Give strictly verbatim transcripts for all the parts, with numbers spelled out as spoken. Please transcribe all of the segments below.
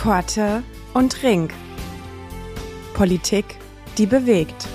Korte und Rink. Politik, die bewegt.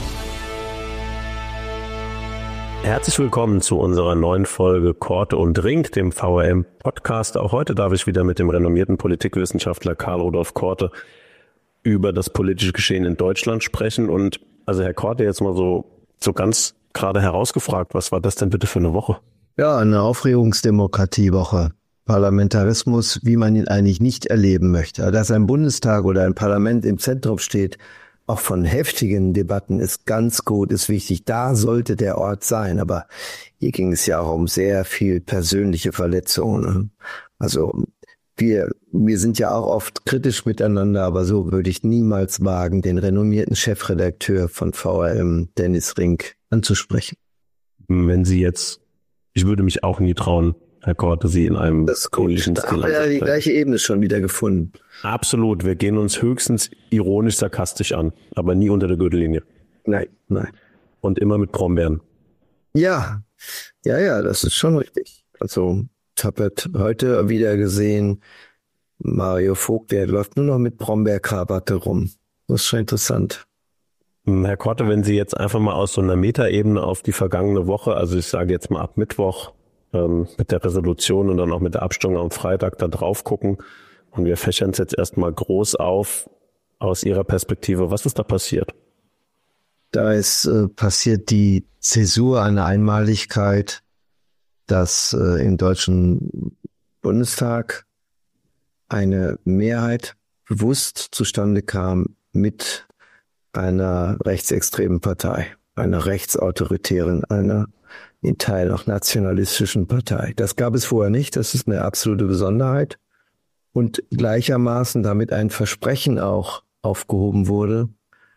Herzlich willkommen zu unserer neuen Folge Korte und Rink, dem V R M-Podcast. Auch heute darf ich wieder mit dem renommierten Politikwissenschaftler Karl Rudolf Korte über das politische Geschehen in Deutschland sprechen. Und also Herr Korte, jetzt mal so, so ganz gerade herausgefragt, was war das denn bitte für eine Woche? Ja, eine Aufregungsdemokratiewoche. Parlamentarismus, wie man ihn eigentlich nicht erleben möchte. Dass ein Bundestag oder ein Parlament im Zentrum steht, auch von heftigen Debatten, ist ganz gut, ist wichtig. Da sollte der Ort sein. Aber hier ging es ja auch um sehr viel persönliche Verletzungen. Also wir, wir sind ja auch oft kritisch miteinander, aber so würde ich niemals wagen, den renommierten Chefredakteur von V R M, Dennis Rink, anzusprechen. Wenn Sie jetzt, ich würde mich auch nie trauen, Herr Korte, Sie in einem das ähnlichen Stil. Da haben wir ja die gleiche Ebene schon wieder gefunden. Absolut. Wir gehen uns höchstens ironisch, sarkastisch an, aber nie unter der Gürtellinie. Nein, nein. Und immer mit Brombeeren. Ja, ja, ja, das ist schon richtig. Also, ich habe heute wieder gesehen, Mario Vogt, der läuft nur noch mit Brombeerkrawatte rum. Das ist schon interessant. Herr Korte, wenn Sie jetzt einfach mal aus so einer Metaebene auf die vergangene Woche, also ich sage jetzt mal ab Mittwoch, mit der Resolution und dann auch mit der Abstimmung am Freitag da drauf gucken. Und wir fächern es jetzt erstmal groß auf aus Ihrer Perspektive. Was ist da passiert? Da ist äh, passiert die Zäsur, eine Einmaligkeit, dass äh, im Deutschen Bundestag eine Mehrheit bewusst zustande kam mit einer rechtsextremen Partei, einer rechtsautoritären, einer in Teilen auch nationalistischen Partei. Das gab es vorher nicht, das ist eine absolute Besonderheit. Und gleichermaßen damit ein Versprechen auch aufgehoben wurde,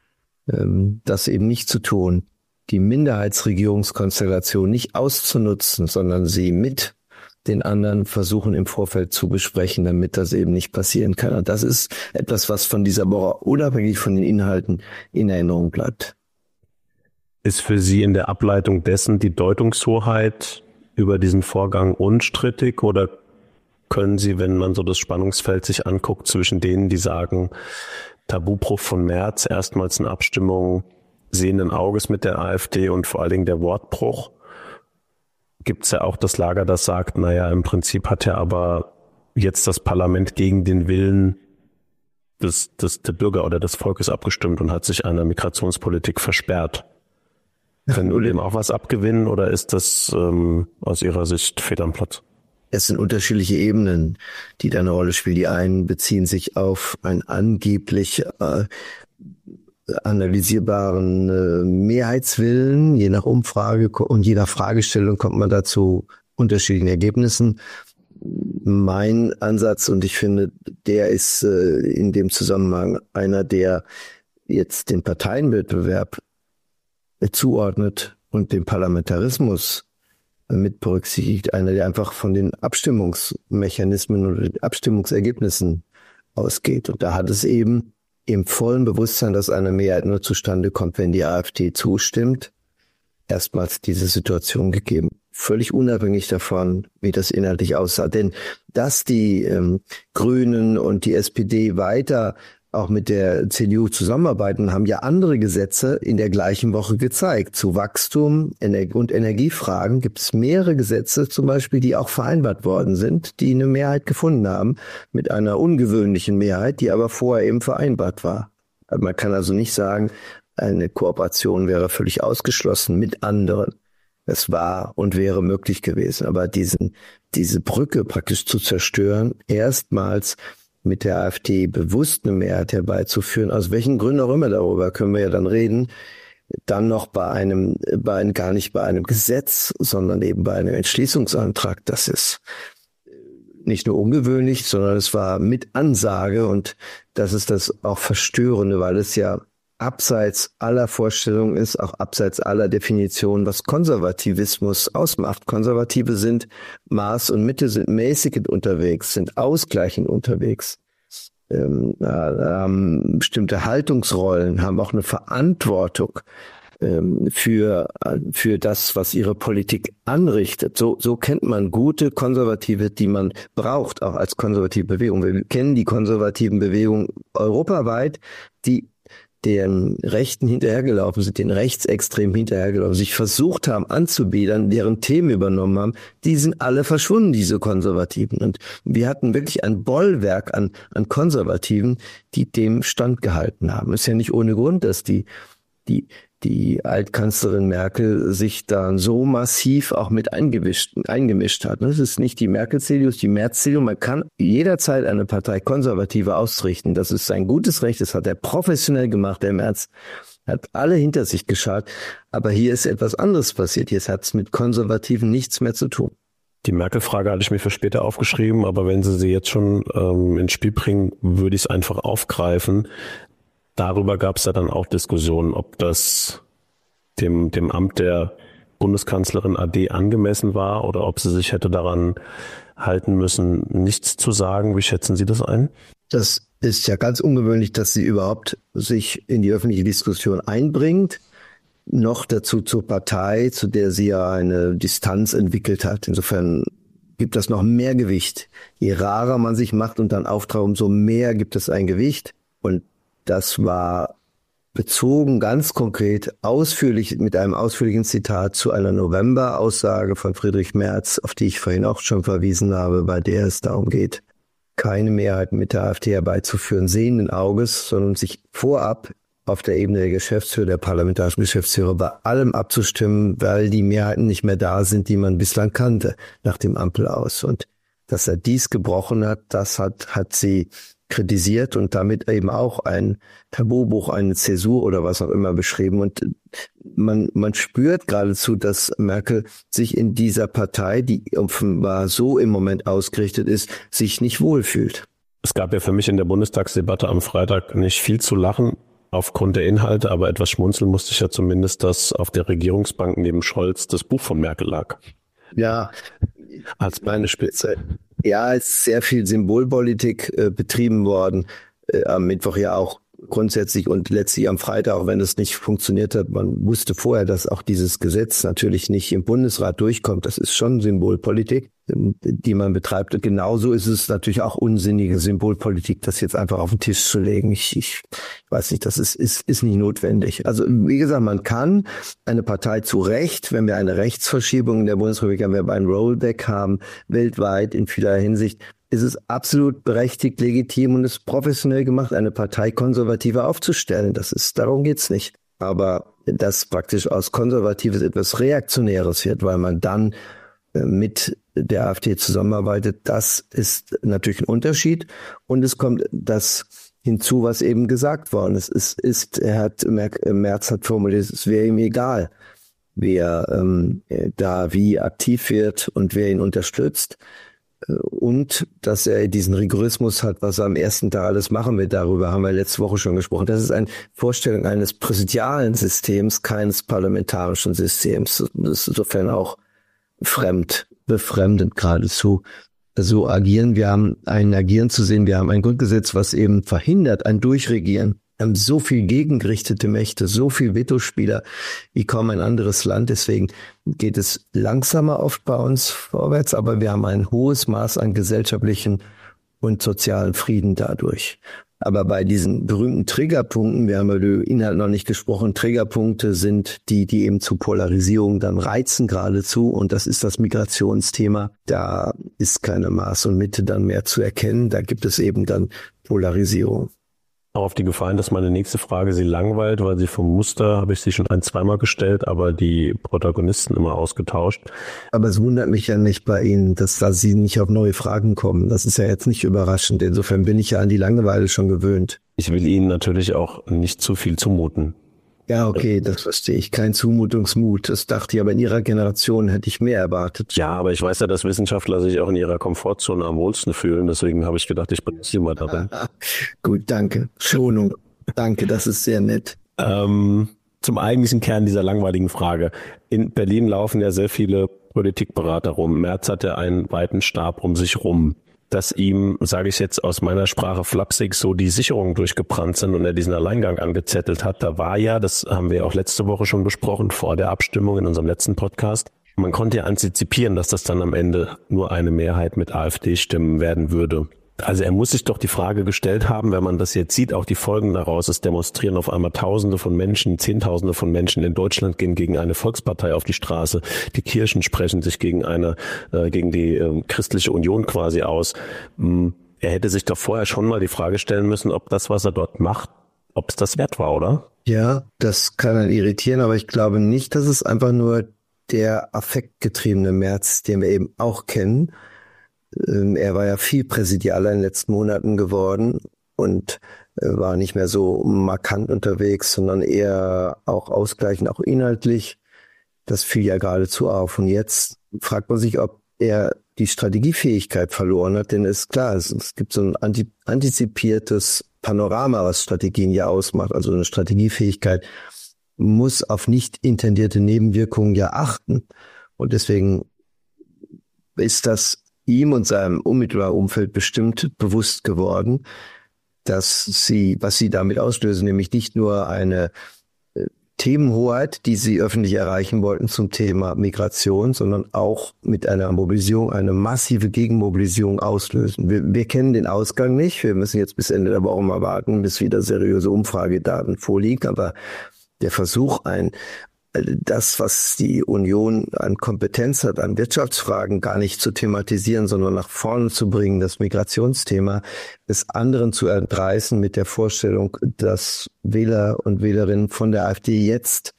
das eben nicht zu tun, die Minderheitsregierungskonstellation nicht auszunutzen, sondern sie mit den anderen versuchen im Vorfeld zu besprechen, damit das eben nicht passieren kann. Und das ist etwas, was von dieser Woche unabhängig von den Inhalten in Erinnerung bleibt. Ist für Sie in der Ableitung dessen die Deutungshoheit über diesen Vorgang unstrittig oder können Sie, wenn man so das Spannungsfeld sich anguckt, zwischen denen, die sagen, Tabubruch von Merz, erstmals eine Abstimmung sehenden Auges mit der AfD und vor allen Dingen der Wortbruch, gibt es ja auch das Lager, das sagt, naja, im Prinzip hat ja aber jetzt das Parlament gegen den Willen des, des, der Bürger oder des Volkes abgestimmt und hat sich einer Migrationspolitik versperrt. Können wir dem auch was abgewinnen oder ist das ähm, aus Ihrer Sicht fehl am Platz? Es sind unterschiedliche Ebenen, die da eine Rolle spielen. Die einen beziehen sich auf einen angeblich äh, analysierbaren äh, Mehrheitswillen. Je nach Umfrage und je nach Fragestellung kommt man dazu unterschiedlichen Ergebnissen. Mein Ansatz, und ich finde, der ist äh, in dem Zusammenhang einer, der jetzt den Parteienwettbewerb zuordnet und den Parlamentarismus mit berücksichtigt, einer, der einfach von den Abstimmungsmechanismen oder den Abstimmungsergebnissen ausgeht. Und da hat es eben im vollen Bewusstsein, dass eine Mehrheit nur zustande kommt, wenn die AfD zustimmt, erstmals diese Situation gegeben. Völlig unabhängig davon, wie das inhaltlich aussah. Denn dass die ähm, Grünen und die S P D weiter auch mit der C D U zusammenarbeiten, haben ja andere Gesetze in der gleichen Woche gezeigt. Zu Wachstum und Energiefragen gibt es mehrere Gesetze, zum Beispiel, die auch vereinbart worden sind, die eine Mehrheit gefunden haben, mit einer ungewöhnlichen Mehrheit, die aber vorher eben vereinbart war. Man kann also nicht sagen, eine Kooperation wäre völlig ausgeschlossen mit anderen. Es war und wäre möglich gewesen. Aber diesen, diese Brücke praktisch zu zerstören, erstmals mit der AfD bewusst eine Mehrheit herbeizuführen, aus welchen Gründen auch immer, darüber können wir ja dann reden, dann noch bei einem, bei einem, gar nicht bei einem Gesetz, sondern eben bei einem Entschließungsantrag, das ist nicht nur ungewöhnlich, sondern es war mit Ansage und das ist das auch Verstörende, weil es ja abseits aller Vorstellungen ist, auch abseits aller Definitionen, was Konservativismus ausmacht. Konservative sind Maß und Mitte, sind mäßigend unterwegs, sind ausgleichend unterwegs, ähm, haben bestimmte Haltungsrollen, haben auch eine Verantwortung ähm, für, für das, was ihre Politik anrichtet. So, so kennt man gute Konservative, die man braucht, auch als konservative Bewegung. Wir kennen die konservativen Bewegungen europaweit, die den Rechten hinterhergelaufen sind, den Rechtsextremen hinterhergelaufen, sich versucht haben anzubiedern, deren Themen übernommen haben, die sind alle verschwunden, diese Konservativen. Und wir hatten wirklich ein Bollwerk an, an Konservativen, die dem standgehalten haben. Es ist ja nicht ohne Grund, dass die, die, die Altkanzlerin Merkel sich da so massiv auch mit eingemischt, eingemischt hat. Das ist nicht die Merkel-C D U, es ist die Merz-C D U. Man kann jederzeit eine Partei Konservative ausrichten. Das ist sein gutes Recht. Das hat er professionell gemacht, der Merz. Hat alle hinter sich geschart. Aber hier ist etwas anderes passiert. Hier hat es mit Konservativen nichts mehr zu tun. Die Merkel-Frage hatte ich mir für später aufgeschrieben, aber wenn Sie sie jetzt schon ähm, ins Spiel bringen, würde ich es einfach aufgreifen. Darüber gab es ja dann auch Diskussionen, ob das dem, dem Amt der Bundeskanzlerin A D angemessen war oder ob sie sich hätte daran halten müssen, nichts zu sagen. Wie schätzen Sie das ein? Das ist ja ganz ungewöhnlich, dass sie überhaupt sich in die öffentliche Diskussion einbringt. Noch dazu zur Partei, zu der sie ja eine Distanz entwickelt hat. Insofern gibt das noch mehr Gewicht. Je rarer man sich macht und dann auftaucht, umso mehr gibt es ein Gewicht. Und das war bezogen ganz konkret ausführlich mit einem ausführlichen Zitat zu einer November-Aussage von Friedrich Merz, auf die ich vorhin auch schon verwiesen habe, bei der es darum geht, keine Mehrheit mit der AfD herbeizuführen, sehenden Auges, sondern sich vorab auf der Ebene der Geschäftsführer, der parlamentarischen Geschäftsführer bei allem abzustimmen, weil die Mehrheiten nicht mehr da sind, die man bislang kannte nach dem Ampel-Aus. Und dass er dies gebrochen hat, das hat, hat sie kritisiert und damit eben auch ein Tabubuch, eine Zäsur oder was auch immer beschrieben. Und man, man spürt geradezu, dass Merkel sich in dieser Partei, die offenbar so im Moment ausgerichtet ist, sich nicht wohlfühlt. Es gab ja für mich in der Bundestagsdebatte am Freitag nicht viel zu lachen aufgrund der Inhalte, aber etwas schmunzeln musste ich ja zumindest, dass auf der Regierungsbank neben Scholz das Buch von Merkel lag. Ja, als meine Spitze. Ja, es ist sehr viel Symbolpolitik äh, betrieben worden, äh, am Mittwoch ja auch grundsätzlich und letztlich am Freitag, auch wenn es nicht funktioniert hat. Man wusste vorher, dass auch dieses Gesetz natürlich nicht im Bundesrat durchkommt. Das ist schon Symbolpolitik, die man betreibt. Und genauso ist es natürlich auch unsinnige Symbolpolitik, das jetzt einfach auf den Tisch zu legen. Ich, ich, ich weiß nicht, das ist, ist, ist nicht notwendig. Also wie gesagt, man kann eine Partei zu Recht, wenn wir eine Rechtsverschiebung in der Bundesrepublik haben, wenn wir ein Rollback haben, weltweit in vieler Hinsicht, ist es absolut berechtigt, legitim und ist professionell gemacht, eine Partei konservativer aufzustellen. Das ist, darum geht's nicht. Aber dass praktisch aus Konservatives etwas Reaktionäres wird, weil man dann mit der AfD zusammenarbeitet, das ist natürlich ein Unterschied. Und es kommt das hinzu, was eben gesagt worden ist. Es ist, er hat, Merz hat formuliert, es wäre ihm egal, wer ähm, da wie aktiv wird und wer ihn unterstützt. Und dass er diesen Rigorismus hat, was er am ersten Tag alles machen wird, darüber haben wir letzte Woche schon gesprochen. Das ist eine Vorstellung eines präsidialen Systems, keines parlamentarischen Systems. Das ist insofern auch fremd, befremdend geradezu. So agieren. Wir haben ein Agieren zu sehen, wir haben ein Grundgesetz, was eben verhindert ein Durchregieren. Wir haben so viel gegengerichtete Mächte, so viel Vetospieler wie kaum ein anderes Land. Deswegen geht es langsamer oft bei uns vorwärts, aber wir haben ein hohes Maß an gesellschaftlichen und sozialen Frieden dadurch. Aber bei diesen berühmten Triggerpunkten, wir haben über den Inhalt noch nicht gesprochen, Triggerpunkte sind die, die eben zu Polarisierung dann reizen geradezu. Und das ist das Migrationsthema. Da ist keine Maß und Mitte dann mehr zu erkennen. Da gibt es eben dann Polarisierung. Auch auf die Gefahr hin, dass meine nächste Frage Sie langweilt, weil Sie vom Muster habe ich sie schon ein-, zweimal gestellt, aber die Protagonisten immer ausgetauscht. Aber es wundert mich ja nicht bei Ihnen, dass da Sie nicht auf neue Fragen kommen. Das ist ja jetzt nicht überraschend. Insofern bin ich ja an die Langeweile schon gewöhnt. Ich will Ihnen natürlich auch nicht zu viel zumuten. Ja, okay, das verstehe ich. Kein Zumutungsmut. Das dachte ich, aber in Ihrer Generation hätte ich mehr erwartet. Ja, aber ich weiß ja, dass Wissenschaftler sich auch in ihrer Komfortzone am wohlsten fühlen. Deswegen habe ich gedacht, ich bringe Sie mal darin. Gut, danke. Schonung. Danke, das ist sehr nett. Ähm, zum eigentlichen Kern dieser langweiligen Frage. In Berlin laufen ja sehr viele Politikberater rum. Merz hat ja einen weiten Stab um sich rum. dass ihm, sage ich jetzt aus meiner Sprache flapsig, so die Sicherungen durchgebrannt sind und er diesen Alleingang angezettelt hat. Da war ja, das haben wir auch letzte Woche schon besprochen, vor der Abstimmung in unserem letzten Podcast, man konnte ja antizipieren, dass das dann am Ende nur eine Mehrheit mit AfD-Stimmen werden würde. Also er muss sich doch die Frage gestellt haben, wenn man das jetzt sieht, auch die Folgen daraus, es demonstrieren auf einmal Tausende von Menschen, Zehntausende von Menschen in Deutschland gehen gegen eine Volkspartei auf die Straße, die Kirchen sprechen sich gegen eine, äh, gegen die äh, christliche Union quasi aus. Ähm, er hätte sich doch vorher schon mal die Frage stellen müssen, ob das, was er dort macht, ob es das wert war, oder? Ja, das kann dann irritieren, aber ich glaube nicht, dass es einfach nur der affektgetriebene Merz, den wir eben auch kennen. Er war ja viel präsidialer in den letzten Monaten geworden und war nicht mehr so markant unterwegs, sondern eher auch ausgleichend, auch inhaltlich. Das fiel ja geradezu auf. Und jetzt fragt man sich, ob er die Strategiefähigkeit verloren hat, denn es ist klar, es, es gibt so ein antizipiertes Panorama, was Strategien ja ausmacht. Also eine Strategiefähigkeit muss auf nicht intendierte Nebenwirkungen ja achten. Und deswegen ist das ihm und seinem unmittelbaren Umfeld bestimmt bewusst geworden, dass sie, was sie damit auslösen, nämlich nicht nur eine äh, Themenhoheit, die sie öffentlich erreichen wollten zum Thema Migration, sondern auch mit einer Mobilisierung, eine massive Gegenmobilisierung auslösen. Wir, wir kennen den Ausgang nicht. Wir müssen jetzt bis Ende der Woche mal warten, bis wieder seriöse Umfragedaten vorliegen. Aber der Versuch, ein das, was die Union an Kompetenz hat, an Wirtschaftsfragen gar nicht zu thematisieren, sondern nach vorne zu bringen, das Migrationsthema des anderen zu entreißen mit der Vorstellung, dass Wähler und Wählerinnen von der AfD jetzt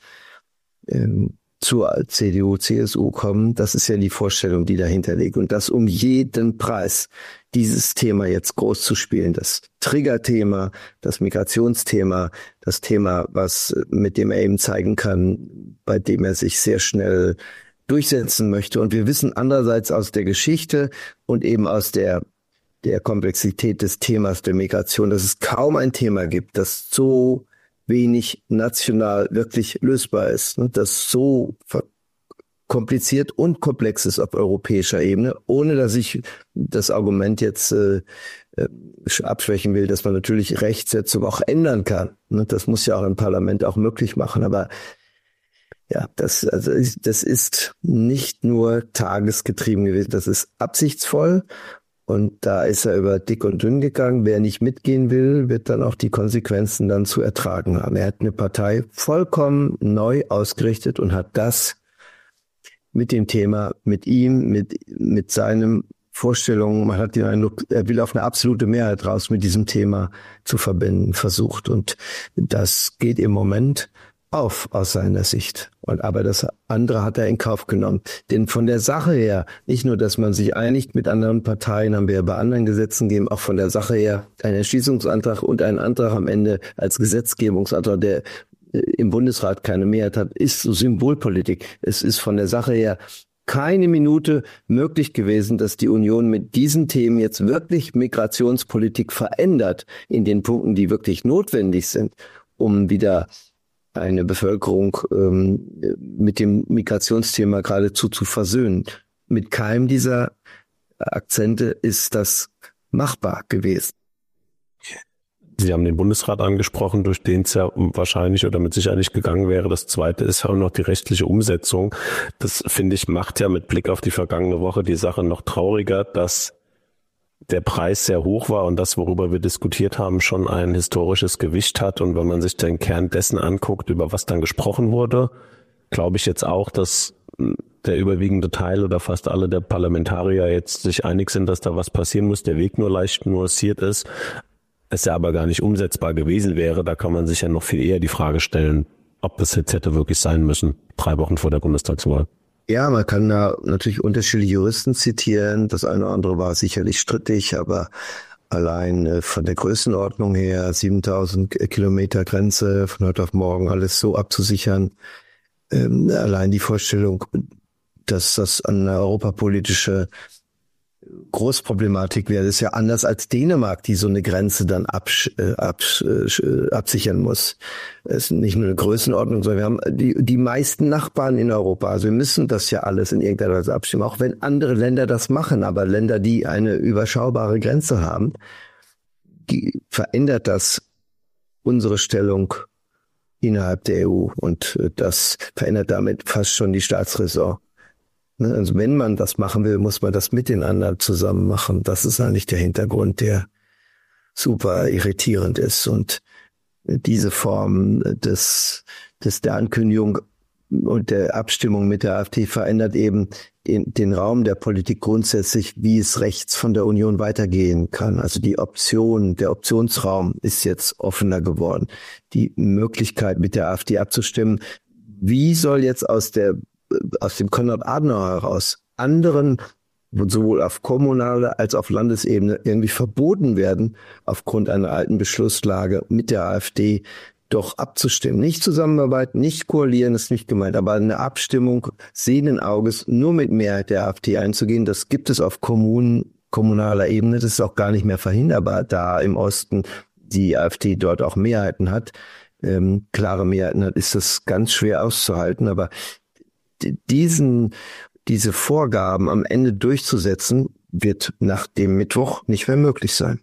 ähm, zur C D U, C S U kommen, das ist ja die Vorstellung, die dahinter liegt. Und das um jeden Preis, dieses Thema jetzt groß zu spielen, das Triggerthema, das Migrationsthema, das Thema, was mit dem er eben zeigen kann, bei dem er sich sehr schnell durchsetzen möchte. Und wir wissen andererseits aus der Geschichte und eben aus der der Komplexität des Themas der Migration, dass es kaum ein Thema gibt, das so wenig national wirklich lösbar ist, ne? Das so kompliziert und komplex ist auf europäischer Ebene, ohne dass ich das Argument jetzt äh, abschwächen will, dass man natürlich Rechtsetzung auch ändern kann. Ne? Das muss ja auch ein Parlament auch möglich machen, aber ja, das, also das ist nicht nur tagesgetrieben gewesen, das ist absichtsvoll. Und da ist er über dick und dünn gegangen. Wer nicht mitgehen will, wird dann auch die Konsequenzen dann zu ertragen haben. Er hat eine Partei vollkommen neu ausgerichtet und hat das mit dem Thema, mit ihm, mit, mit seinen Vorstellungen, man hat den Eindruck, er will auf eine absolute Mehrheit raus mit diesem Thema zu verbinden, versucht. Und das geht im Moment auf aus seiner Sicht. Und aber das andere hat er in Kauf genommen. Denn von der Sache her, nicht nur, dass man sich einigt mit anderen Parteien, haben wir ja bei anderen Gesetzen gegeben, auch von der Sache her ein Entschließungsantrag und ein Antrag am Ende als Gesetzgebungsantrag, der im Bundesrat keine Mehrheit hat, ist so Symbolpolitik. Es ist von der Sache her keine Minute möglich gewesen, dass die Union mit diesen Themen jetzt wirklich Migrationspolitik verändert in den Punkten, die wirklich notwendig sind, um wieder eine Bevölkerung ähm, mit dem Migrationsthema geradezu zu versöhnen. Mit keinem dieser Akzente ist das machbar gewesen. Sie haben den Bundesrat angesprochen, durch den es ja wahrscheinlich oder mit Sicherheit nicht gegangen wäre. Das Zweite ist ja auch noch die rechtliche Umsetzung. Das, finde ich, macht ja mit Blick auf die vergangene Woche die Sache noch trauriger, dass der Preis sehr hoch war und das, worüber wir diskutiert haben, schon ein historisches Gewicht hat. Und wenn man sich den Kern dessen anguckt, über was dann gesprochen wurde, glaube ich jetzt auch, dass der überwiegende Teil oder fast alle der Parlamentarier jetzt sich einig sind, dass da was passieren muss, der Weg nur leicht nuanciert ist, es ja aber gar nicht umsetzbar gewesen wäre. Da kann man sich ja noch viel eher die Frage stellen, ob das jetzt hätte wirklich sein müssen, drei Wochen vor der Bundestagswahl. Ja, man kann da natürlich unterschiedliche Juristen zitieren. Das eine oder andere war sicherlich strittig, aber allein von der Größenordnung her, siebentausend Kilometer Grenze, von heute auf morgen alles so abzusichern. Ähm, allein die Vorstellung, dass das eine europapolitische Großproblematik wäre es ja anders als Dänemark, die so eine Grenze dann absch, äh, absch, äh, absichern muss. Es ist nicht nur eine Größenordnung, sondern wir haben die, die meisten Nachbarn in Europa. Also wir müssen das ja alles in irgendeiner Weise abstimmen, auch wenn andere Länder das machen. Aber Länder, die eine überschaubare Grenze haben, die verändert das unsere Stellung innerhalb der E U. Und das verändert damit fast schon die Staatsräson. Also wenn man das machen will, muss man das mit den anderen zusammen machen. Das ist eigentlich der Hintergrund, der super irritierend ist. Und diese Form des, des der Ankündigung und der Abstimmung mit der AfD verändert eben den, den Raum der Politik grundsätzlich, wie es rechts von der Union weitergehen kann. Also die Option, der Optionsraum ist jetzt offener geworden. Die Möglichkeit, mit der AfD abzustimmen, wie soll jetzt aus der aus dem Konrad Adenauer heraus anderen, sowohl auf kommunaler als auf Landesebene, irgendwie verboten werden, aufgrund einer alten Beschlusslage mit der AfD doch abzustimmen. Nicht zusammenarbeiten, nicht koalieren, ist nicht gemeint, aber eine Abstimmung sehenden Auges nur mit Mehrheit der AfD einzugehen, das gibt es auf Kommunen, kommunaler Ebene. Das ist auch gar nicht mehr verhinderbar, da im Osten die AfD dort auch Mehrheiten hat, ähm, klare Mehrheiten hat, ist das ganz schwer auszuhalten, aber diesen, diese Vorgaben am Ende durchzusetzen, wird nach dem Mittwoch nicht mehr möglich sein.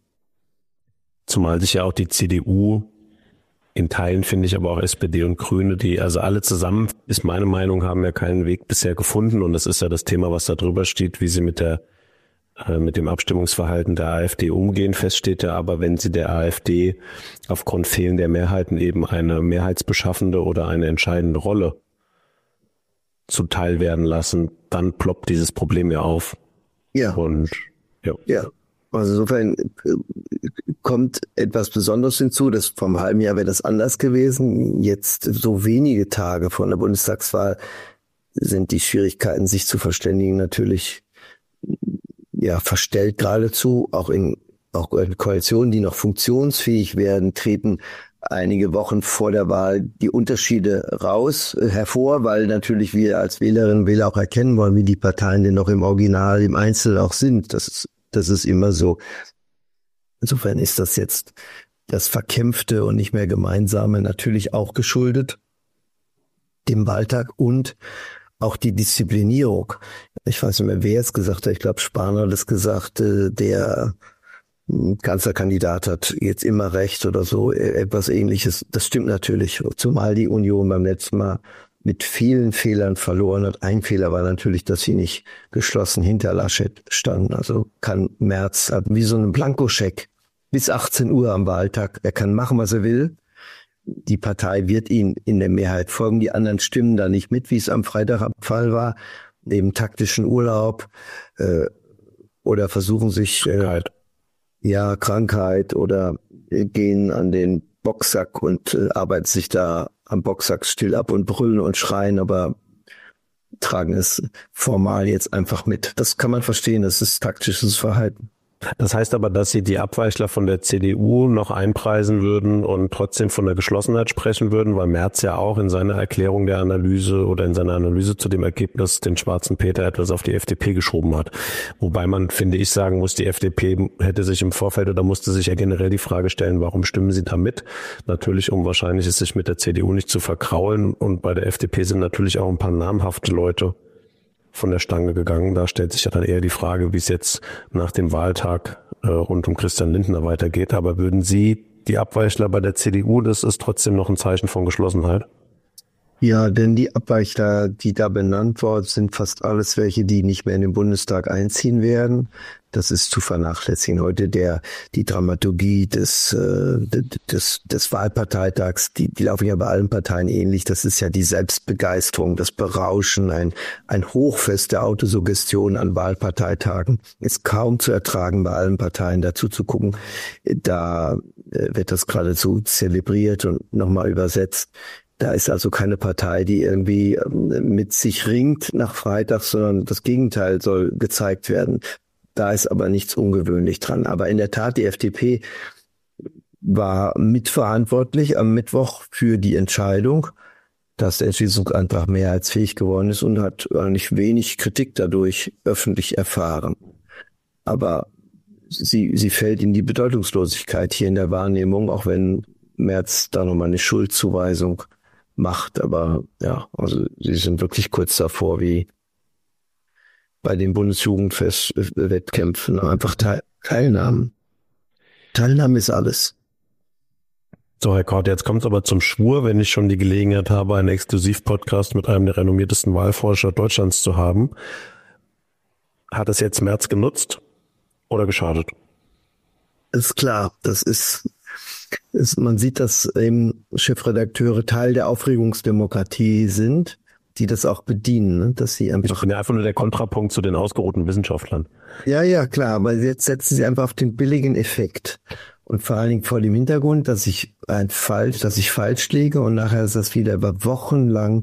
Zumal sich ja auch die C D U in Teilen, finde ich, aber auch S P D und Grüne, die also alle zusammen, ist meine Meinung, haben ja keinen Weg bisher gefunden. Und das ist ja das Thema, was da drüber steht, wie sie mit der äh, mit dem Abstimmungsverhalten der AfD umgehen. Fest steht ja aber, wenn sie der AfD aufgrund fehlender Mehrheiten eben eine mehrheitsbeschaffende oder eine entscheidende Rolle zuteil werden lassen, dann ploppt dieses Problem ja auf. Ja. Und ja. Ja. Also insofern kommt etwas Besonderes hinzu. Das vom halben Jahr wäre das anders gewesen. Jetzt so wenige Tage vor der Bundestagswahl sind die Schwierigkeiten, sich zu verständigen, natürlich ja verstellt geradezu. Auch in auch in Koalitionen, die noch funktionsfähig werden, treten einige Wochen vor der Wahl die Unterschiede raus, äh, hervor, weil natürlich wir als Wählerinnen und Wähler auch erkennen wollen, wie die Parteien denn noch im Original, im Einzelnen auch sind. Das ist, das ist immer so. Insofern ist das jetzt das Verkämpfte und nicht mehr Gemeinsame natürlich auch geschuldet dem Wahltag und auch die Disziplinierung. Ich weiß nicht mehr, wer es gesagt hat. Ich glaube, Spahn hat es gesagt, äh, der Kanzlerkandidat hat jetzt immer recht oder so, etwas Ähnliches. Das stimmt natürlich, zumal die Union beim letzten Mal mit vielen Fehlern verloren hat. Ein Fehler war natürlich, dass sie nicht geschlossen hinter Laschet standen. Also kann Merz wie so ein Blankoscheck bis achtzehn Uhr am Wahltag. Er kann machen, was er will. Die Partei wird ihm in der Mehrheit folgen. Die anderen stimmen da nicht mit, wie es am Freitag am Fall war, neben taktischen Urlaub äh, oder versuchen sich äh, ja, Krankheit oder gehen an den Boxsack und äh, arbeiten sich da am Boxsack still ab und brüllen und schreien, aber tragen es formal jetzt einfach mit. Das kann man verstehen, das ist taktisches Verhalten. Das heißt aber, dass Sie die Abweichler von der C D U noch einpreisen würden und trotzdem von der Geschlossenheit sprechen würden, weil Merz ja auch in seiner Erklärung der Analyse oder in seiner Analyse zu dem Ergebnis den schwarzen Peter etwas auf die F D P geschoben hat. Wobei man, finde ich, sagen muss, die F D P hätte sich im Vorfeld oder musste sich ja generell die Frage stellen, warum stimmen sie da mit? Natürlich, um wahrscheinlich es sich mit der C D U nicht zu verkraulen. Und bei der F D P sind natürlich auch ein paar namhafte Leute von der Stange gegangen. Da stellt sich ja dann eher die Frage, wie es jetzt nach dem Wahltag äh, rund um Christian Lindner weitergeht. Aber würden Sie die Abweichler bei der C D U, das ist trotzdem noch ein Zeichen von Geschlossenheit? Ja, denn die Abweichler, die da benannt worden sind, fast alles welche, die nicht mehr in den Bundestag einziehen werden. Das ist zu vernachlässigen. Heute der die Dramaturgie des äh, des des Wahlparteitags, die, die laufen ja bei allen Parteien ähnlich. Das ist ja die Selbstbegeisterung, das Berauschen, ein ein Hochfest der Autosuggestion an Wahlparteitagen. Ist kaum zu ertragen bei allen Parteien. Dazu zu gucken, da äh, wird das geradezu zelebriert und nochmal übersetzt. Da ist also keine Partei, die irgendwie mit sich ringt nach Freitag, sondern das Gegenteil soll gezeigt werden. Da ist aber nichts ungewöhnlich dran. Aber in der Tat, die F D P war mitverantwortlich am Mittwoch für die Entscheidung, dass der Entschließungsantrag mehrheitsfähig geworden ist und hat eigentlich wenig Kritik dadurch öffentlich erfahren. aber sie, sie fällt in die Bedeutungslosigkeit hier in der Wahrnehmung, auch wenn Merz da nochmal eine Schuldzuweisung macht. Aber ja, also sie sind wirklich kurz davor, wie bei den Bundesjugendfest-Wettkämpfen, einfach Teil, Teilnahmen. Teilnahme ist alles. So, Herr Kort, jetzt kommt es aber zum Schwur, wenn ich schon die Gelegenheit habe, einen Exklusivpodcast mit einem der renommiertesten Wahlforscher Deutschlands zu haben. Hat es jetzt Merz genutzt oder geschadet? Ist klar, das ist, ist man sieht, dass eben Chefredakteure Teil der Aufregungsdemokratie sind, die das auch bedienen, ne? Dass sie einfach. Ich bin ja einfach nur der Kontrapunkt zu den ausgeruhten Wissenschaftlern. Ja, ja, klar, aber jetzt setzen sie einfach auf den billigen Effekt. Und vor allen Dingen vor dem Hintergrund, dass ich ein falsch, dass ich falsch liege und nachher ist das wieder über Wochen lang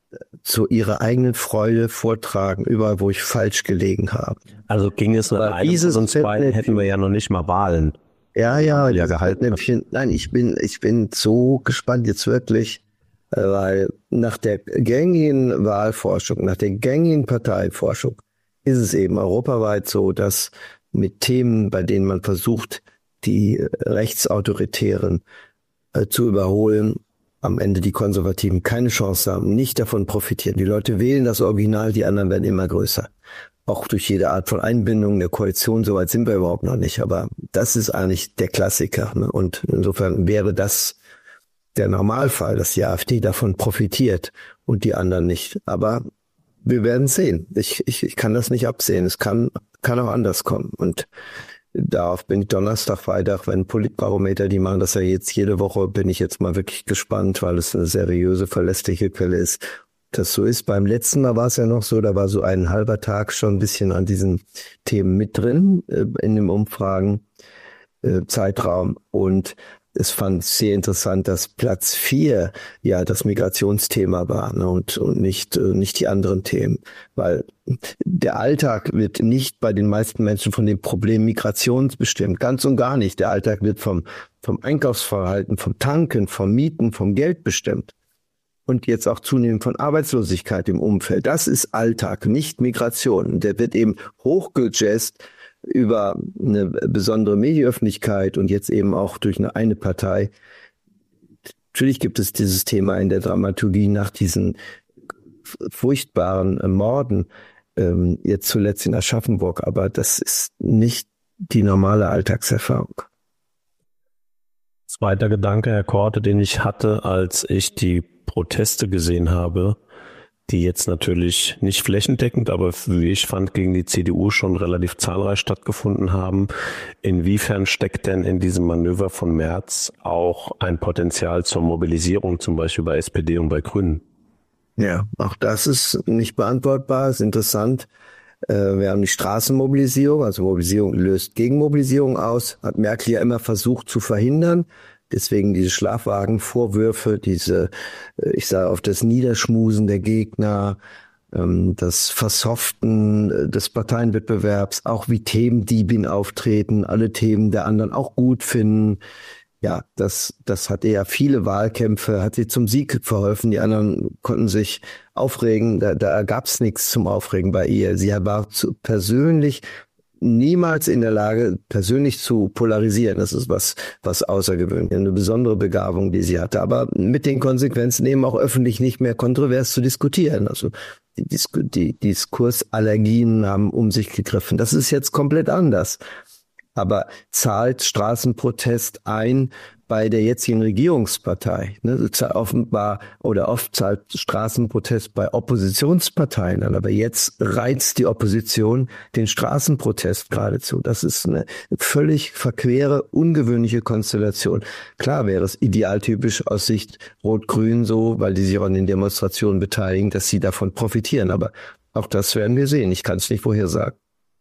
zu ihrer eigenen Freude vortragen, überall, wo ich falsch gelegen habe. Also ging es nach einem von uns beiden, hätten wir ja noch nicht mal Wahlen. Ja, ja, ja gehalten. Nein, ich bin, ich bin so gespannt jetzt wirklich, weil nach der gängigen Wahlforschung, nach der gängigen Parteiforschung ist es eben europaweit so, dass mit Themen, bei denen man versucht, die Rechtsautoritären äh, zu überholen, am Ende die Konservativen keine Chance haben, nicht davon profitieren. Die Leute wählen das Original, die anderen werden immer größer. Auch durch jede Art von Einbindung der Koalition, soweit sind wir überhaupt noch nicht. Aber das ist eigentlich der Klassiker. Ne? Und insofern wäre das der Normalfall, dass die AfD davon profitiert und die anderen nicht. Aber wir werden sehen. Ich, ich, ich kann das nicht absehen. Es kann, kann auch anders kommen. Und darauf bin ich Donnerstag, Freitag, wenn Politbarometer, die machen das ja jetzt jede Woche, bin ich jetzt mal wirklich gespannt, weil es eine seriöse, verlässliche Quelle ist. Das so ist. Beim letzten Mal war es ja noch so, da war so ein halber Tag schon ein bisschen an diesen Themen mit drin, äh, in dem Umfragen äh, Zeitraum. Und es fand sehr interessant, dass Platz vier ja das Migrationsthema war, ne, und, und nicht, äh, nicht die anderen Themen. Weil der Alltag wird nicht bei den meisten Menschen von dem Problem Migration bestimmt. Ganz und gar nicht. Der Alltag wird vom, vom Einkaufsverhalten, vom Tanken, vom Mieten, vom Geld bestimmt. Und jetzt auch zunehmend von Arbeitslosigkeit im Umfeld. Das ist Alltag, nicht Migration. Der wird eben hochgejazzt über eine besondere Medienöffentlichkeit und jetzt eben auch durch eine, eine Partei. Natürlich gibt es dieses Thema in der Dramaturgie nach diesen furchtbaren Morden, ähm, jetzt zuletzt in Aschaffenburg, aber das ist nicht die normale Alltagserfahrung. Zweiter Gedanke, Herr Korte, den ich hatte, als ich die Proteste gesehen habe, die jetzt natürlich nicht flächendeckend, aber wie ich fand, gegen die C D U schon relativ zahlreich stattgefunden haben. Inwiefern steckt denn in diesem Manöver von Merz auch ein Potenzial zur Mobilisierung, zum Beispiel bei S P D und bei Grünen? Ja, auch das ist nicht beantwortbar, ist interessant. Wir haben die Straßenmobilisierung, also Mobilisierung löst Gegenmobilisierung aus, hat Merkel ja immer versucht zu verhindern. Deswegen diese Schlafwagenvorwürfe, diese, ich sage, auf das Niederschmusen der Gegner, das Versoften des Parteienwettbewerbs, auch wie Themendiebin auftreten, alle Themen der anderen auch gut finden. Ja, das, das hat eher viele Wahlkämpfe, hat sie zum Sieg verholfen. Die anderen konnten sich aufregen. Da, da gab es nichts zum Aufregen bei ihr. Sie war zu, persönlich niemals in der Lage, persönlich zu polarisieren. Das ist was, was außergewöhnlich. Eine besondere Begabung, die sie hatte. Aber mit den Konsequenzen eben auch öffentlich nicht mehr kontrovers zu diskutieren. Also die, Dis- die Diskursallergien haben um sich gegriffen. Das ist jetzt komplett anders. Aber zahlt Straßenprotest ein bei der jetzigen Regierungspartei? Ne? Offenbar oder oft zahlt Straßenprotest bei Oppositionsparteien an. Aber jetzt reizt die Opposition den Straßenprotest geradezu. Das ist eine völlig verquere, ungewöhnliche Konstellation. Klar wäre es idealtypisch aus Sicht Rot-Grün so, weil die sich auch an den Demonstrationen beteiligen, dass sie davon profitieren. Aber auch das werden wir sehen. Ich kann es nicht vorhersagen.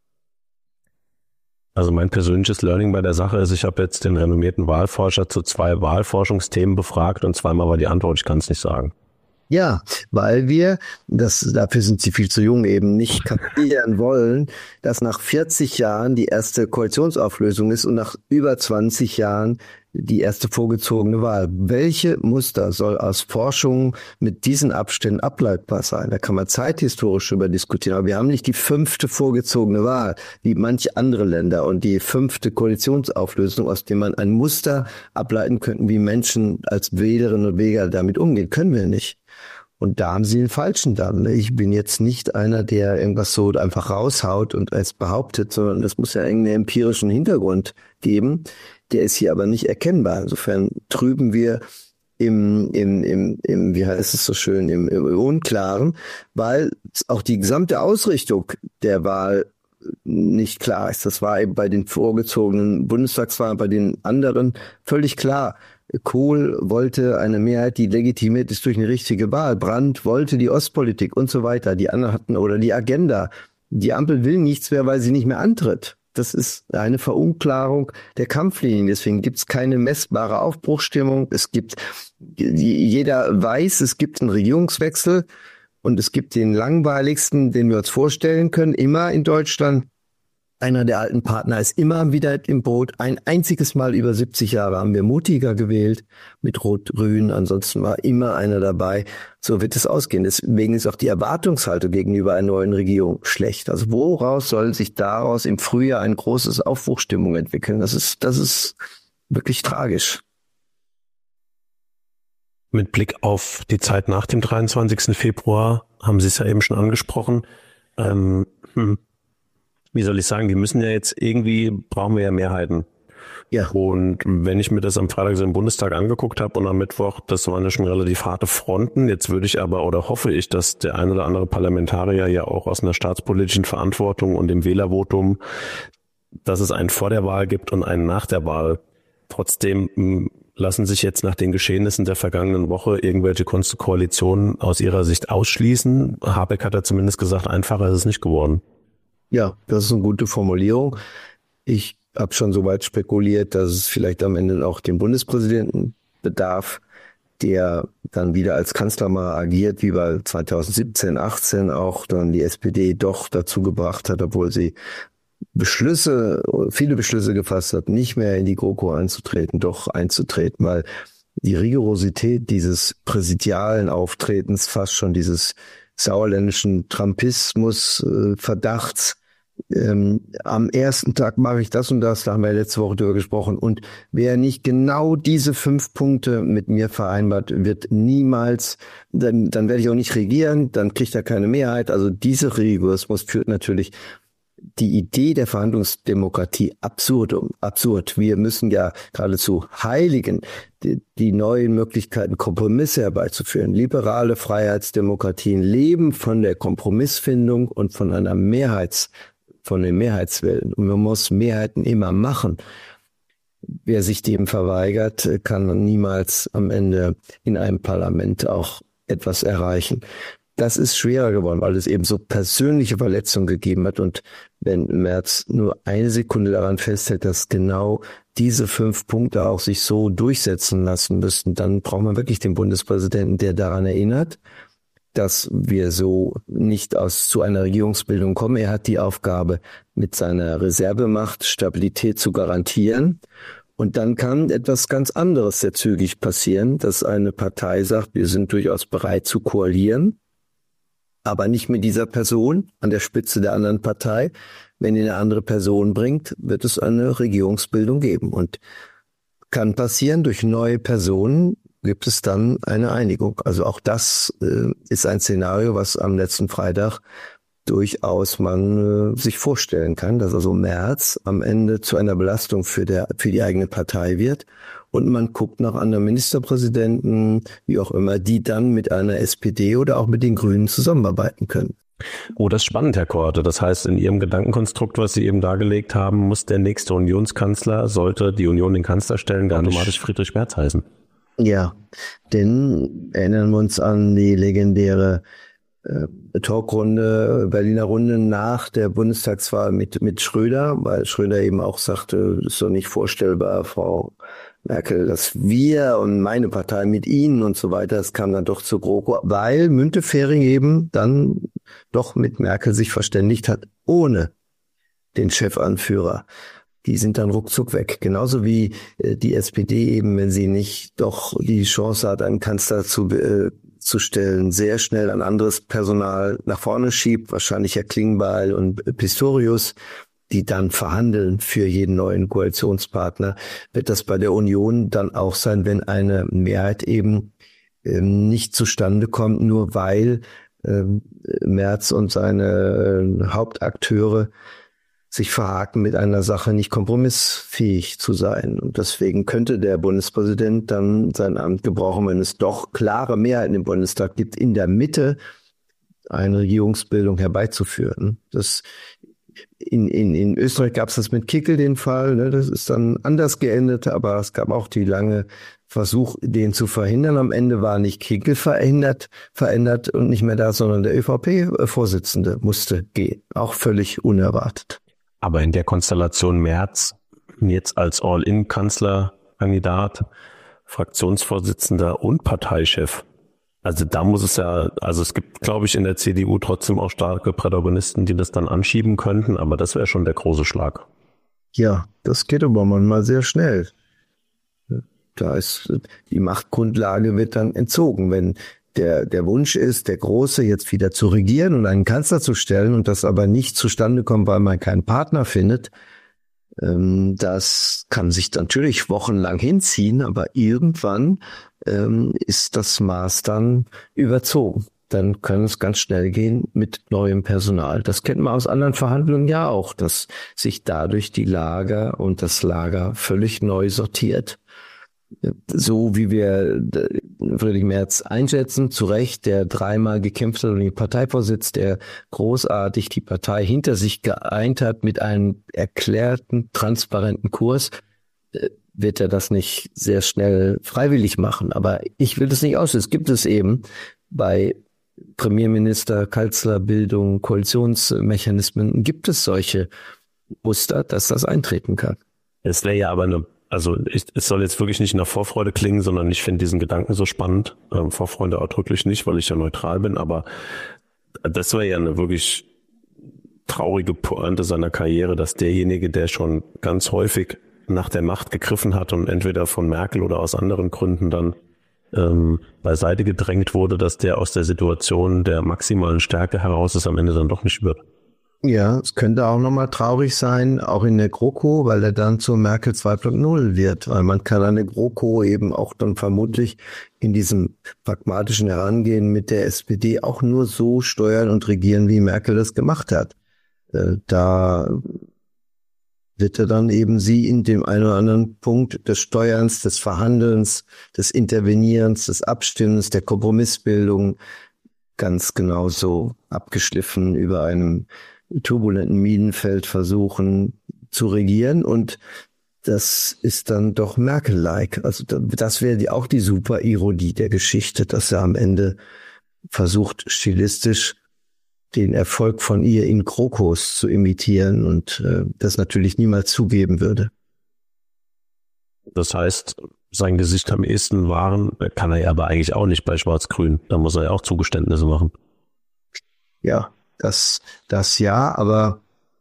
Also mein persönliches Learning bei der Sache ist, ich habe jetzt den renommierten Wahlforscher zu zwei Wahlforschungsthemen befragt und zweimal war die Antwort, ich kann es nicht sagen. Ja, weil wir, das, dafür sind Sie viel zu jung, eben nicht kapieren wollen, dass nach vierzig Jahren die erste Koalitionsauflösung ist und nach über zwanzig Jahren die erste vorgezogene Wahl. Welche Muster soll aus Forschung mit diesen Abständen ableitbar sein? Da kann man zeithistorisch über diskutieren, aber wir haben nicht die fünfte vorgezogene Wahl, wie manche andere Länder, und die fünfte Koalitionsauflösung, aus dem man ein Muster ableiten könnte, wie Menschen als Wählerinnen und Wähler damit umgehen. Können wir nicht. Und da haben Sie den Falschen dann. Ich bin jetzt nicht einer, der irgendwas so einfach raushaut und es behauptet, sondern das muss ja irgendeinen empirischen Hintergrund geben. Der ist hier aber nicht erkennbar. Insofern trüben wir im, im, im, im wie heißt es so schön, im, im Unklaren, weil auch die gesamte Ausrichtung der Wahl nicht klar ist. Das war eben bei den vorgezogenen Bundestagswahlen, bei den anderen völlig klar. Kohl wollte eine Mehrheit, die legitimiert ist durch eine richtige Wahl. Brandt wollte die Ostpolitik und so weiter. Die anderen hatten, oder die Agenda. Die Ampel will nichts mehr, weil sie nicht mehr antritt. Das ist eine Verunklarung der Kampflinien. Deswegen gibt es keine messbare Aufbruchsstimmung. Es gibt, jeder weiß, es gibt einen Regierungswechsel und es gibt den langweiligsten, den wir uns vorstellen können, immer in Deutschland. Einer der alten Partner ist immer wieder im Boot. Ein einziges Mal über siebzig Jahre haben wir mutiger gewählt mit Rot-Grün. Ansonsten war immer einer dabei. So wird es ausgehen. Deswegen ist auch die Erwartungshaltung gegenüber einer neuen Regierung schlecht. Also woraus soll sich daraus im Frühjahr ein großes Aufbruchsstimmung entwickeln? Das ist, das ist wirklich tragisch. Mit Blick auf die Zeit nach dem dreiundzwanzigsten Februar haben Sie es ja eben schon angesprochen. Ähm, hm. Wie soll ich sagen, wir müssen ja jetzt irgendwie, brauchen wir ja Mehrheiten. Ja. Und wenn ich mir das am Freitag so im Bundestag angeguckt habe und am Mittwoch, das waren ja schon relativ harte Fronten. Jetzt würde ich aber, oder hoffe ich, dass der ein oder andere Parlamentarier ja auch aus einer staatspolitischen Verantwortung und dem Wählervotum, dass es einen vor der Wahl gibt und einen nach der Wahl. Trotzdem lassen sich jetzt nach den Geschehnissen der vergangenen Woche irgendwelche Koalitionen aus Ihrer Sicht ausschließen. Habeck hat ja zumindest gesagt, einfacher ist es nicht geworden. Ja, das ist eine gute Formulierung. Ich habe schon so weit spekuliert, dass es vielleicht am Ende auch den Bundespräsidenten bedarf, der dann wieder als Kanzler mal agiert, wie bei zweitausendsiebzehn, achtzehn auch dann die S P D doch dazu gebracht hat, obwohl sie Beschlüsse, viele Beschlüsse gefasst hat, nicht mehr in die GroKo einzutreten, doch einzutreten, weil die Rigorosität dieses präsidialen Auftretens, fast schon dieses sauerländischen Trumpismus, äh, Verdachts. Ähm, am ersten Tag mache ich das und das, da haben wir letzte Woche drüber gesprochen. Und wer nicht genau diese fünf Punkte mit mir vereinbart, wird niemals, dann, dann werde ich auch nicht regieren, dann kriegt er keine Mehrheit. Also dieser Rigorismus führt natürlich die Idee der Verhandlungsdemokratie absurd, absurd. Wir müssen ja geradezu heiligen, die, die neuen Möglichkeiten, Kompromisse herbeizuführen. Liberale Freiheitsdemokratien leben von der Kompromissfindung und von einer Mehrheits, von den Mehrheitswillen. Und man muss Mehrheiten immer machen. Wer sich dem verweigert, kann niemals am Ende in einem Parlament auch etwas erreichen. Das ist schwerer geworden, weil es eben so persönliche Verletzungen gegeben hat. Und wenn Merz nur eine Sekunde daran festhält, dass genau diese fünf Punkte auch sich so durchsetzen lassen müssten, dann braucht man wirklich den Bundespräsidenten, der daran erinnert, dass wir so nicht aus zu einer Regierungsbildung kommen. Er hat die Aufgabe, mit seiner Reservemacht Stabilität zu garantieren. Und dann kann etwas ganz anderes sehr zügig passieren, dass eine Partei sagt, wir sind durchaus bereit zu koalieren, aber nicht mit dieser Person an der Spitze der anderen Partei. Wenn ihr eine andere Person bringt, wird es eine Regierungsbildung geben. Und kann passieren, durch neue Personen gibt es dann eine Einigung. Also auch das äh, ist ein Szenario, was am letzten Freitag durchaus man äh, sich vorstellen kann, dass also Merz am Ende zu einer Belastung für, der, für die eigene Partei wird. Und man guckt nach anderen Ministerpräsidenten, wie auch immer, die dann mit einer S P D oder auch mit den Grünen zusammenarbeiten können. Oh, das ist spannend, Herr Korte. Das heißt, in Ihrem Gedankenkonstrukt, was Sie eben dargelegt haben, muss der nächste Unionskanzler, sollte die Union den Kanzler stellen, gar automatisch Friedrich Merz heißen. Ja, denn erinnern wir uns an die legendäre äh, Talkrunde, Berliner Runde nach der Bundestagswahl mit, mit Schröder, weil Schröder eben auch sagte, es ist doch nicht vorstellbar, Frau Merkel, dass wir und meine Partei mit Ihnen und so weiter, es kam dann doch zu GroKo, weil Müntefering eben dann doch mit Merkel sich verständigt hat, ohne den Chefanführer. Die sind dann ruckzuck weg. Genauso wie äh, die S P D eben, wenn sie nicht doch die Chance hat, einen Kanzler zu, äh, zu stellen, sehr schnell ein anderes Personal nach vorne schiebt, wahrscheinlich Herr Klingbeil und Pistorius, die dann verhandeln für jeden neuen Koalitionspartner, wird das bei der Union dann auch sein, wenn eine Mehrheit eben ähm, nicht zustande kommt, nur weil ähm, Merz und seine äh, Hauptakteure sich verhaken, mit einer Sache nicht kompromissfähig zu sein. Und deswegen könnte der Bundespräsident dann sein Amt gebrauchen, wenn es doch klare Mehrheiten im Bundestag gibt, in der Mitte eine Regierungsbildung herbeizuführen. Das In, in, in Österreich gab es das mit Kickl den Fall, ne, das ist dann anders geendet, aber es gab auch die lange Versuch, den zu verhindern. Am Ende war nicht Kickl verändert, verändert und nicht mehr da, sondern der ÖVP-Vorsitzende musste gehen. Auch völlig unerwartet. Aber in der Konstellation Merz jetzt als All-in-Kanzlerkandidat, Fraktionsvorsitzender und Parteichef, also da muss es ja, also es gibt, glaube ich, in der C D U trotzdem auch starke Protagonisten, die das dann anschieben könnten, aber das wäre schon der große Schlag. Ja, das geht aber manchmal sehr schnell. Da ist, die Machtgrundlage wird dann entzogen, wenn der, der Wunsch ist, der Große jetzt wieder zu regieren und einen Kanzler zu stellen und das aber nicht zustande kommt, weil man keinen Partner findet. Das kann sich natürlich wochenlang hinziehen, aber irgendwann ähm, ist das Maß dann überzogen. Dann kann es ganz schnell gehen mit neuem Personal. Das kennt man aus anderen Verhandlungen ja auch, dass sich dadurch die Lager und das Lager völlig neu sortiert. So wie wir Friedrich Merz einschätzen, zu Recht, der dreimal gekämpft hat um den Parteivorsitz, der großartig die Partei hinter sich geeint hat mit einem erklärten, transparenten Kurs, wird er das nicht sehr schnell freiwillig machen. Aber ich will das nicht ausschließen. Es gibt es eben bei Premierminister, Kanzlerbildung, Koalitionsmechanismen, gibt es solche Muster, dass das eintreten kann. Es wäre ja aber eine Also ich, es soll jetzt wirklich nicht nach Vorfreude klingen, sondern ich finde diesen Gedanken so spannend. Ähm, Vorfreude ausdrücklich nicht, weil ich ja neutral bin, aber das wäre ja eine wirklich traurige Pointe seiner Karriere, dass derjenige, der schon ganz häufig nach der Macht gegriffen hat und entweder von Merkel oder aus anderen Gründen dann ähm, beiseite gedrängt wurde, dass der aus der Situation der maximalen Stärke heraus es am Ende dann doch nicht wird. Ja, es könnte auch nochmal traurig sein, auch in der GroKo, weil er dann zur Merkel zwei Punkt null wird, weil man kann eine GroKo eben auch dann vermutlich in diesem pragmatischen Herangehen mit der S P D auch nur so steuern und regieren, wie Merkel das gemacht hat. Da wird er dann eben sie in dem einen oder anderen Punkt des Steuerns, des Verhandelns, des Intervenierens, des Abstimmens, der Kompromissbildung ganz genauso abgeschliffen über einem turbulenten Minenfeld versuchen zu regieren, und das ist dann doch Merkel-like. Also das wäre die, auch die super Ironie der Geschichte, dass er am Ende versucht, stilistisch den Erfolg von ihr in GroKos zu imitieren und äh, das natürlich niemals zugeben würde. Das heißt, sein Gesicht am ehesten wahren kann er ja aber eigentlich auch nicht bei Schwarz-Grün. Da muss er ja auch Zugeständnisse machen. Ja, das, das ja, aber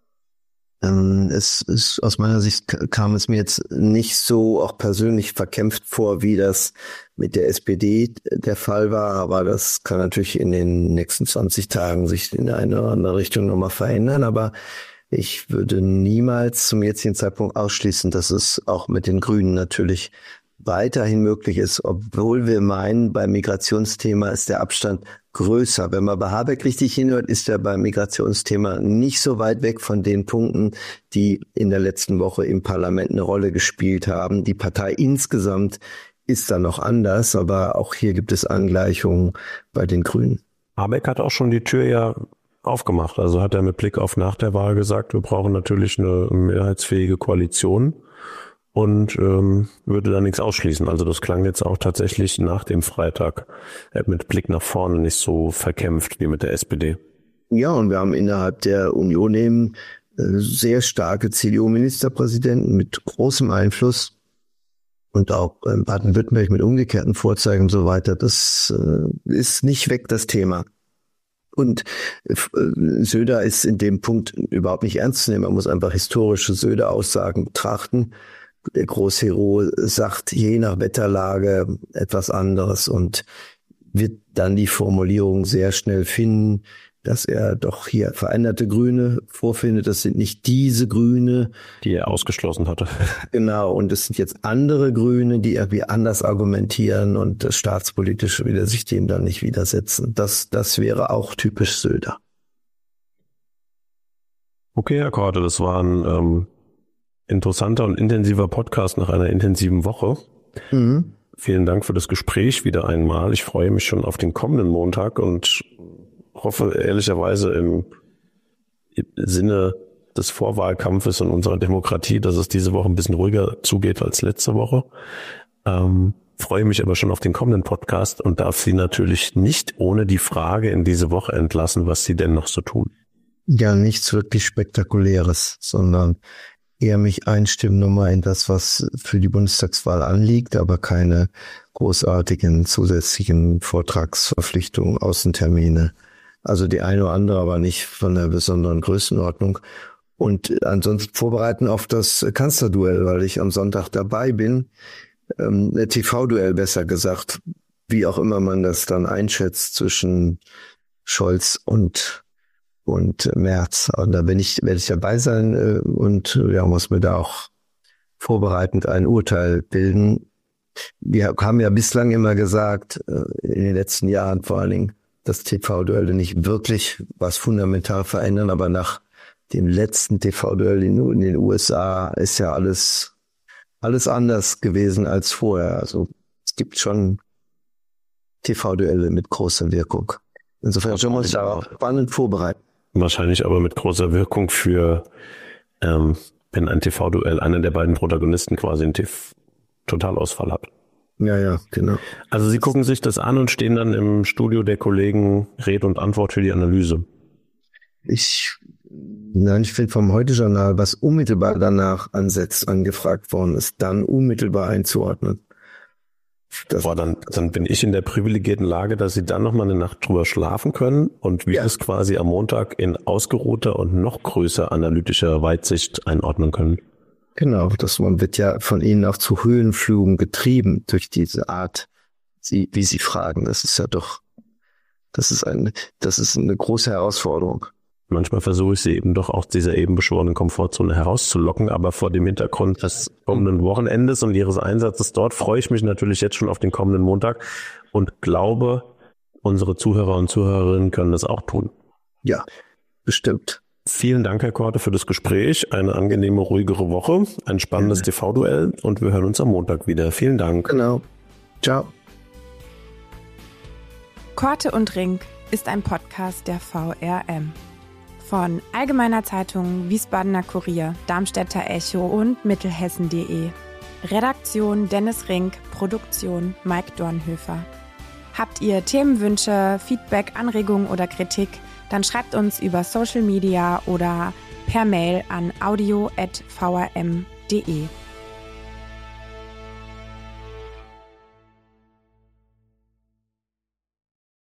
ähm, es ist, aus meiner Sicht kam es mir jetzt nicht so auch persönlich verkämpft vor, wie das mit der S P D der Fall war, aber das kann natürlich in den nächsten zwanzig Tagen sich in eine oder andere Richtung nochmal verändern, aber ich würde niemals zum jetzigen Zeitpunkt ausschließen, dass es auch mit den Grünen natürlich weiterhin möglich ist, obwohl wir meinen, beim Migrationsthema ist der Abstand größer. Wenn man bei Habeck richtig hinhört, ist er beim Migrationsthema nicht so weit weg von den Punkten, die in der letzten Woche im Parlament eine Rolle gespielt haben. Die Partei insgesamt ist da noch anders, aber auch hier gibt es Angleichungen bei den Grünen. Habeck hat auch schon die Tür ja aufgemacht. Also hat er mit Blick auf nach der Wahl gesagt, wir brauchen natürlich eine mehrheitsfähige Koalition. und ähm, würde da nichts ausschließen. Also das klang jetzt auch tatsächlich nach dem Freitag äh, mit Blick nach vorne nicht so verkämpft wie mit der S P D. Ja, und wir haben innerhalb der Union eben äh, sehr starke C D U-Ministerpräsidenten mit großem Einfluss und auch in Baden-Württemberg mit umgekehrten Vorzeigen und so weiter. Das äh, ist nicht weg, das Thema. Und äh, Söder ist in dem Punkt überhaupt nicht ernst zu nehmen. Man muss einfach historische Söder-Aussagen betrachten. Der Großhero sagt je nach Wetterlage etwas anderes und wird dann die Formulierung sehr schnell finden, dass er doch hier veränderte Grüne vorfindet. Das sind nicht diese Grüne, die er ausgeschlossen hatte. Genau, und es sind jetzt andere Grüne, die irgendwie anders argumentieren und das Staatspolitische wieder sich dem dann nicht widersetzen. Das, das wäre auch typisch Söder. Okay, Herr Korte, das war ein ähm, interessanter und intensiver Podcast nach einer intensiven Woche. Mhm. Vielen Dank für das Gespräch wieder einmal. Ich freue mich schon auf den kommenden Montag und hoffe ehrlicherweise im Sinne des Vorwahlkampfes und unserer Demokratie, dass es diese Woche ein bisschen ruhiger zugeht als letzte Woche. Ähm, freue mich aber schon auf den kommenden Podcast und darf Sie natürlich nicht ohne die Frage in diese Woche entlassen, was Sie denn noch so tun. Ja, nichts wirklich Spektakuläres, sondern eher mich einstimmen nochmal in das, was für die Bundestagswahl anliegt, aber keine großartigen zusätzlichen Vortragsverpflichtungen, Außentermine. Also die eine oder andere, aber nicht von einer besonderen Größenordnung. Und ansonsten vorbereiten auf das Kanzlerduell, weil ich am Sonntag dabei bin. Ähm, ein T V-Duell besser gesagt, wie auch immer man das dann einschätzt zwischen Scholz und und Merz. Und da bin ich, werde ich dabei sein äh, und ja, muss mir da auch vorbereitend ein Urteil bilden. Wir haben ja bislang immer gesagt, äh, in den letzten Jahren vor allen Dingen, dass T V-Duelle nicht wirklich was fundamental verändern, aber nach dem letzten T V-Duell in den U S A ist ja alles alles anders gewesen als vorher. Also es gibt schon T V-Duelle mit großer Wirkung. Insofern können wir uns darauf spannend vorbereiten. Wahrscheinlich aber mit großer Wirkung für, ähm, wenn ein T V-Duell einer der beiden Protagonisten quasi einen T V-Totalausfall hat. Ja, ja, genau. Also Sie gucken sich das an und stehen dann im Studio der Kollegen Rede und Antwort für die Analyse. Ich, nein, ich finde vom Heute-Journal, was unmittelbar danach ansetzt, angefragt worden ist, dann unmittelbar einzuordnen. Das Boah, dann, dann bin ich in der privilegierten Lage, dass Sie dann noch mal eine Nacht drüber schlafen können und wir ja. es quasi am Montag in ausgeruhter und noch größer analytischer Weitsicht einordnen können. Genau, das man wird ja von Ihnen auch zu Höhenflügen getrieben durch diese Art, sie, wie Sie fragen. Das ist ja doch, das ist eine, das ist eine große Herausforderung. Manchmal versuche ich sie eben doch aus dieser eben beschworenen Komfortzone herauszulocken, aber vor dem Hintergrund des kommenden Wochenendes und Ihres Einsatzes dort freue ich mich natürlich jetzt schon auf den kommenden Montag und glaube, unsere Zuhörer und Zuhörerinnen können das auch tun. Ja, bestimmt. Vielen Dank, Herr Korte, für das Gespräch. Eine angenehme, ruhigere Woche, ein spannendes ja. T V-Duell und wir hören uns am Montag wieder. Vielen Dank. Genau. Ciao. Korte und Rink ist ein Podcast der V R M. Von Allgemeiner Zeitung, Wiesbadener Kurier, Darmstädter Echo und Mittelhessen punkt de. Redaktion Dennis Rink, Produktion Mike Dornhöfer. Habt ihr Themenwünsche, Feedback, Anregungen oder Kritik? Dann schreibt uns über Social Media oder per Mail an audio at v r m punkt de.